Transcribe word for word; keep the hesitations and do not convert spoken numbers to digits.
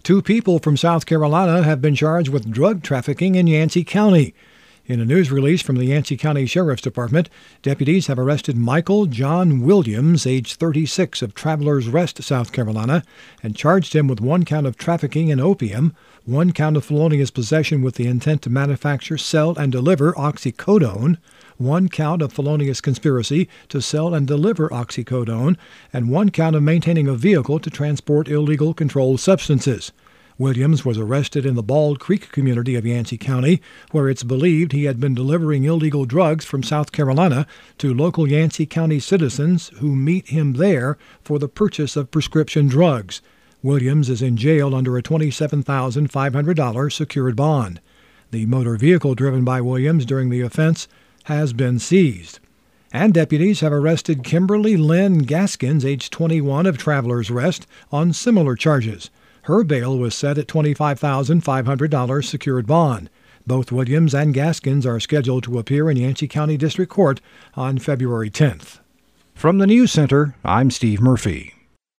Two people from South Carolina have been charged with drug trafficking in Yancey County. In a news release from the Yancey County Sheriff's Department, deputies have arrested Michael John Williams, age thirty-six, of Travelers Rest, South Carolina, and charged him with one count of trafficking in opium, one count of felonious possession with the intent to manufacture, sell, and deliver oxycodone, one count of felonious conspiracy to sell and deliver oxycodone, and one count of maintaining a vehicle to transport illegal controlled substances. Williams was arrested in the Bald Creek community of Yancey County, where it's believed he had been delivering illegal drugs from South Carolina to local Yancey County citizens who meet him there for the purchase of prescription drugs. Williams is in jail under a twenty-seven thousand five hundred dollars secured bond. The motor vehicle driven by Williams during the offense has been seized. And deputies have arrested Kimberly Lynn Gaskins, age twenty-one, of Travelers Rest, on similar charges. Her bail was set at twenty-five thousand five hundred dollars secured bond. Both Williams and Gaskins are scheduled to appear in Yancey County District Court on February tenth. From the News Center, I'm Steve Murphy.